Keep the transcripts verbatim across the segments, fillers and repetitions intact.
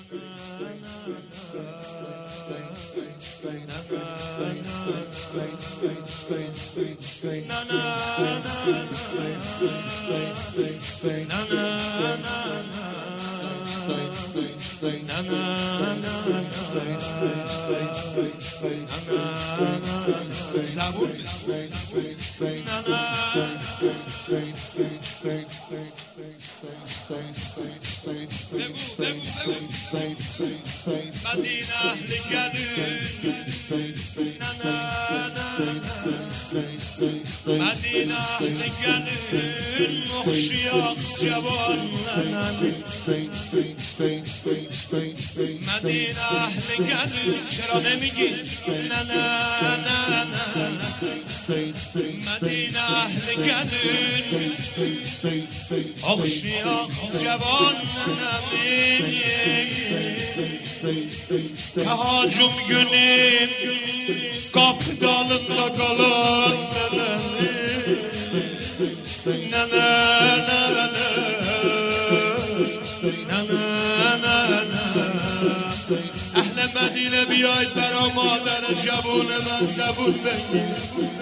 مدینه اهل گلون مدینه اهل گلون مخشیاق جوان مدینه اهل گلون چرا نمیگی نه نه نه نه مدینه اهل گلون مخشیاق جوان Tahacım günün kapdalında kalan ne ne ne ne اهل مدینه بیاید برا مادر جوون من زبون بگیر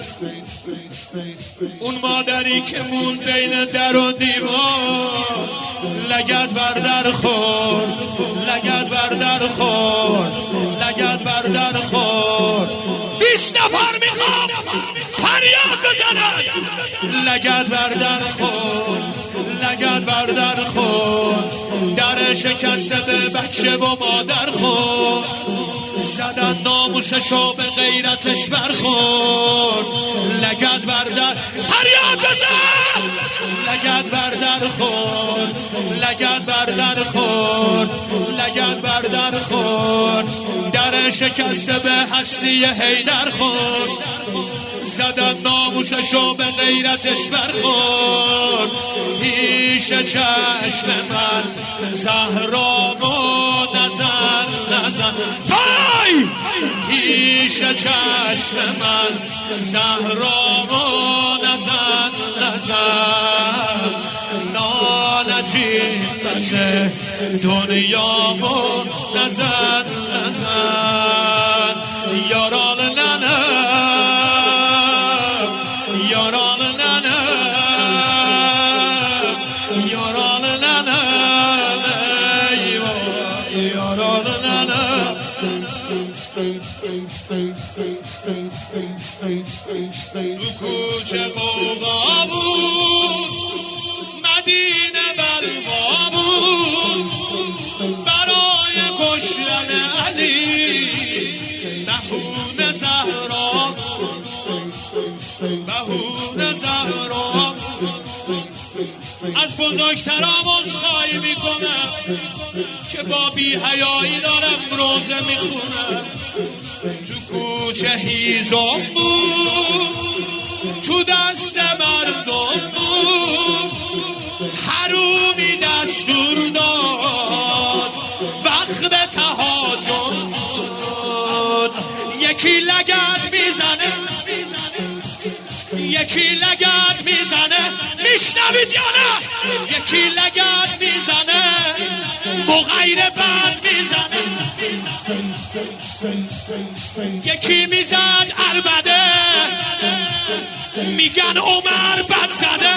اون مادری که مون بین در و دیوار لگد بر در خورد لگد بر در خورد لگد بر در خورد بیست نفر میخوام فریاد بزنن لگد بر در خورد لگد بر در خورد در شکسته به بچه و مادر خورد زدن ناموسشو به غیرتش برخورد لگد بر در فریاد بزن لگد بر در خورد لگد بر در خورد لگد بر در خورد در شکسته به هستی حیدر خورد زدن ناموسشو به غیرتش برخورد پیش چشم من زهرامو نزن نزن پای پیش چشم من زهرامو نزن نزن نالجی پس دنیامو نزن نزن یارال ننه یارال ننه یارال ننه یارال ننه تو کوچه قوقا بود مدینه بلوا بود برای کشتن علی بهونه زهرا بهونه زهرا از بزرگترام عذرخواهی میکنم که با بی حیایی دارم روزه میخونم تو کوچه هیزم بود تو دست مردم بود حرومی دستور داد وقت تهاجم بود یکی لگد میزنه یکی لگد میزنه میشنوید یا نه یکی لگد میزنه مغیر بد میزنه یکی میزد عربده میگن عمر بد زده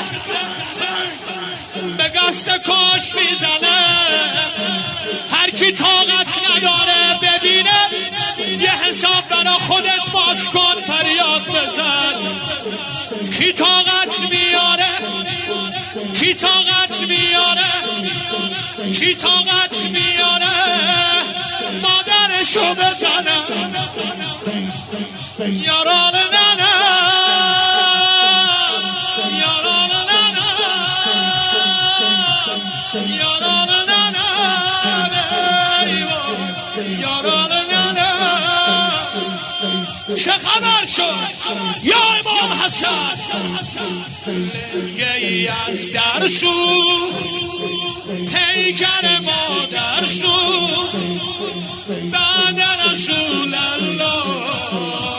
به قصد کش میزنه هر کی طاقت نداره ببینه یه حساب برا خودت باز کن فریاد بزن کی طاقت میاره کی طاقت میاره کی طاقت میاره مادرشو بزنه یاران ننه یاران ننه یاران ننه یاران ننه چه خبر شد یا امام حسن گهی از در سوخت پیکر مادر سوخت بعد رسول الله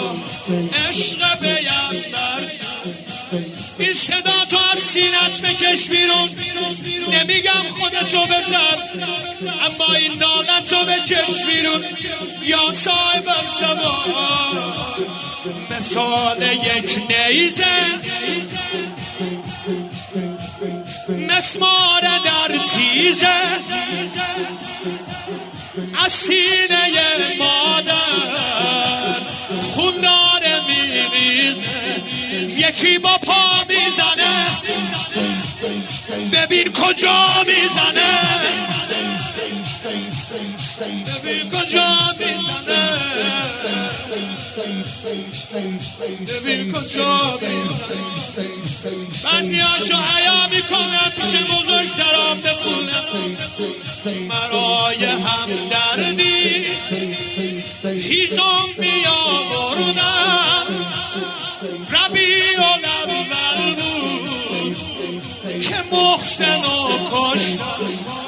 عشق پیغمبر این صدا تو از سینت بکش بکش بیرون. نمیگم خودتو بزن، اما این نالتو بکش بیرون. یا صاحب الزمان مثال یک نیزه، مسمار در تیزه، از سینه مادر خون داره میریزه. یکی با پا میزنه، ببین کجا میزنه، ببین کجا میزنه، ببین کجا میزنه. بعضی هاشو حیا میکنم پیش بزرگترام بخونم. برای همدردی هیزم بیاوردم، ربیع الاول بود که محسن و کشتم.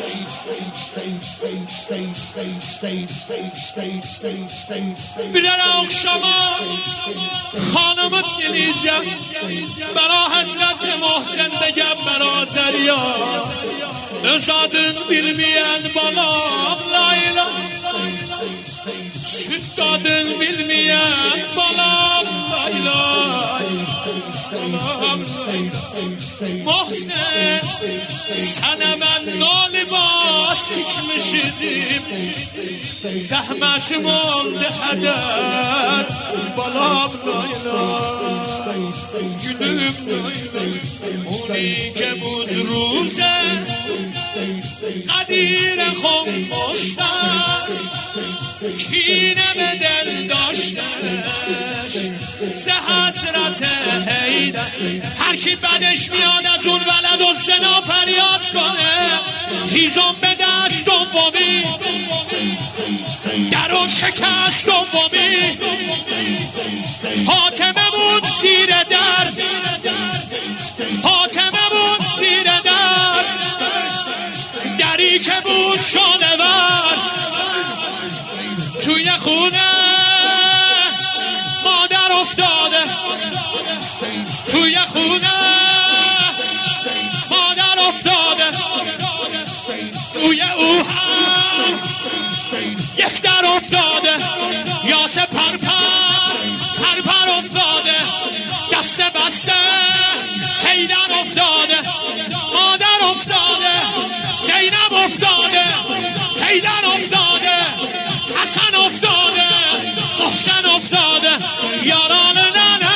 بیدرم شما خانم دلیجم برا حضرت محسن بگم برادریا ازادın bilmeyen balam layla, süt tadın bilmeyen balam layla. Muhsin sana ben galiba sikmişidim, zahmetim oldu heder balam layla. Gülüm layla اونی که بود روزه قدیر خمستن، کینه به دل داشتنش ز حسرت حیدر. هر کی بدش میاد از اون ولد و زنا فریاد کنه، هیزم به دست دومی درون شکست دومی. فاطمه بود زیر در، فاطمه بود زیر در، دری که بود شانه ور. توی خونه مادر افتاده، توی خونه مادر افتاده. روی او هم یک در افتاده، یاسه پرپر پرپر افتاده، دست بسته حیدر افتاده، مادر افتاده، زینب افتاده، حیدر افتاده، حسن افتاده، محسن افتاده. یاران ننه،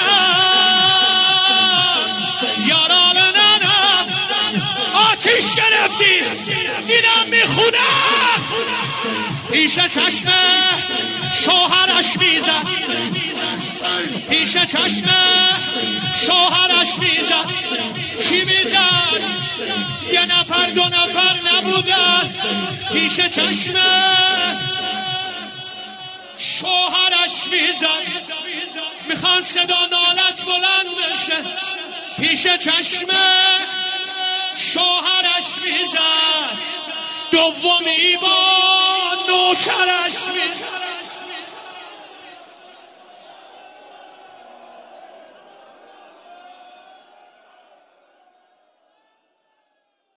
یاران ننه، آتیش گرفتی اینم میخونه. پیش چشم شوهرش میزد، پیش چشم شوهرش میزد. کی میزد؟ یه نفر دو نفر نبودن. پیش چشم شوهرش میزد، میخوان صدا نالت بلند بشه. پیش چشم شوهرش میزد، دومی با نوکرش میزد.